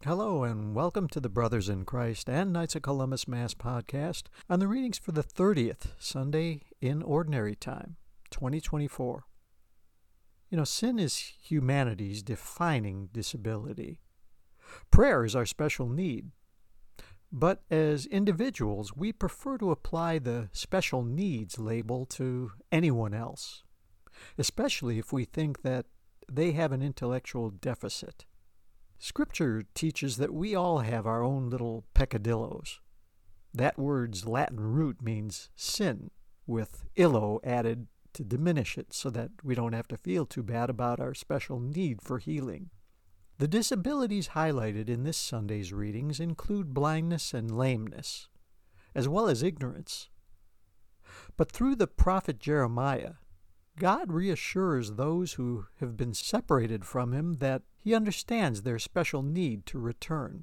Hello, and welcome to the Brothers in Christ and Knights of Columbus Mass podcast on the readings for the 30th Sunday in Ordinary Time, 2024. Sin is humanity's defining disability. Prayer is our special need. But as individuals, we prefer to apply the special needs label to anyone else, especially if we think that they have an intellectual deficit. Scripture teaches that we all have our own little peccadillos. That word's Latin root means sin, with illo added to diminish it so that we don't have to feel too bad about our special need for healing. The disabilities highlighted in this Sunday's readings include blindness and lameness, as well as ignorance. But through the prophet Jeremiah, God reassures those who have been separated from him that he understands their special need to return.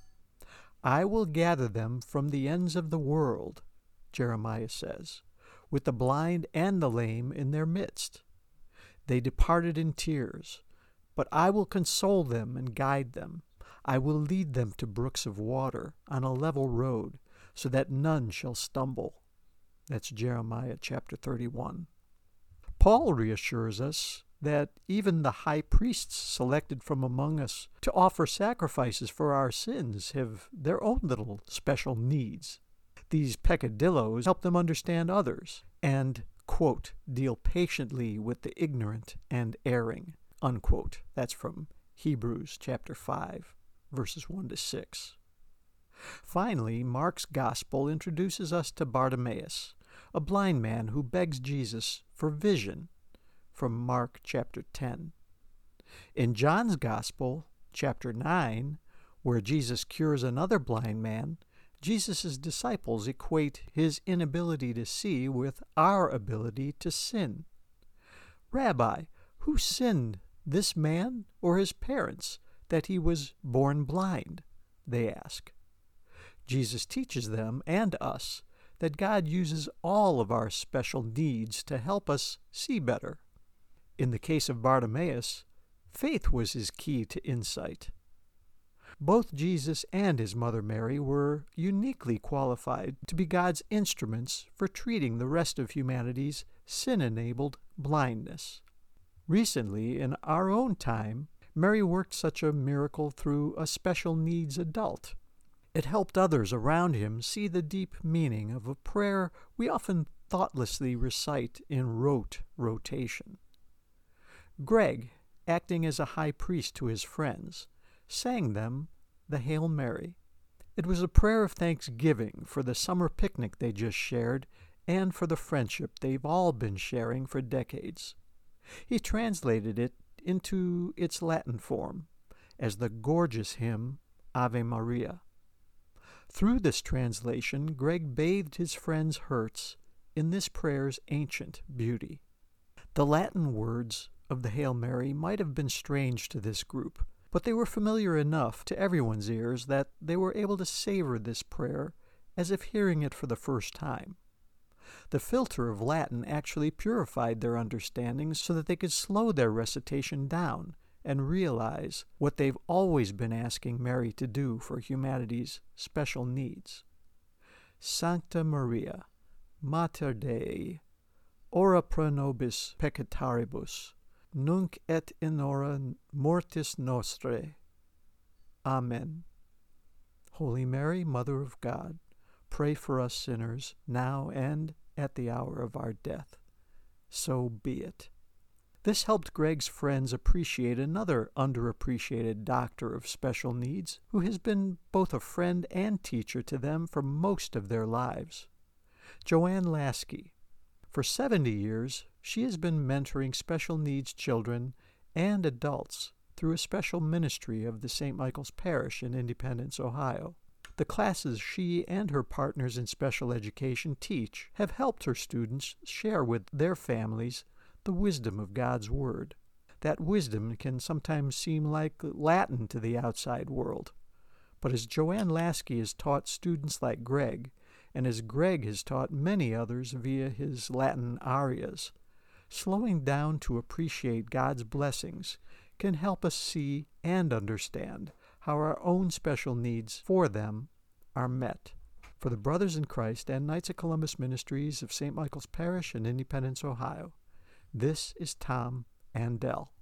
I will gather them from the ends of the world, Jeremiah says, with the blind and the lame in their midst. They departed in tears, but I will console them and guide them. I will lead them to brooks of water on a level road, so that none shall stumble. That's Jeremiah chapter 31. Paul reassures us that even the high priests selected from among us to offer sacrifices for our sins have their own little special needs. These peccadillos help them understand others and, quote, deal patiently with the ignorant and erring, unquote. That's from Hebrews chapter 5, verses 1 to 6. Finally, Mark's gospel introduces us to Bartimaeus, a blind man who begs Jesus for vision, from Mark chapter 10. In John's Gospel, chapter 9, where Jesus cures another blind man, Jesus' disciples equate his inability to see with our ability to sin. Rabbi, who sinned, this man or his parents, that he was born blind? They ask. Jesus teaches them and us that God uses all of our special needs to help us see better. In the case of Bartimaeus, faith was his key to insight. Both Jesus and his mother Mary were uniquely qualified to be God's instruments for treating the rest of humanity's sin-enabled blindness. Recently, in our own time, Mary worked such a miracle through a special needs adult. It helped others around him see the deep meaning of a prayer we often thoughtlessly recite in rote rotation. Greg, acting as a high priest to his friends, sang them the Hail Mary. It was a prayer of thanksgiving for the summer picnic they just shared and for the friendship they've all been sharing for decades. He translated it into its Latin form as the gorgeous hymn Ave Maria. Through this translation, Greg bathed his friends' hurts in this prayer's ancient beauty. The Latin words of the Hail Mary might have been strange to this group, but they were familiar enough to everyone's ears that they were able to savor this prayer as if hearing it for the first time. The filter of Latin actually purified their understanding so that they could slow their recitation down and realize what they've always been asking Mary to do for humanity's special needs. Sancta Maria, Mater Dei, ora pro nobis peccatoribus, nunc et in hora mortis nostrae. Amen. Holy Mary, Mother of God, pray for us sinners, now and at the hour of our death. So be it. This helped Greg's friends appreciate another underappreciated doctor of special needs who has been both a friend and teacher to them for most of their lives. Joanne Lasky. For 70 years, she has been mentoring special needs children and adults through a special ministry of the St. Michael's Parish in Independence, Ohio. The classes she and her partners in special education teach have helped her students share with their families the wisdom of God's Word. That wisdom can sometimes seem like Latin to the outside world. But as Joanne Lasky has taught students like Greg, and as Greg has taught many others via his Latin arias, slowing down to appreciate God's blessings can help us see and understand how our own special needs for them are met. For the Brothers in Christ and Knights of Columbus Ministries of St. Michael's Parish in Independence, Ohio, this is Tom Andell.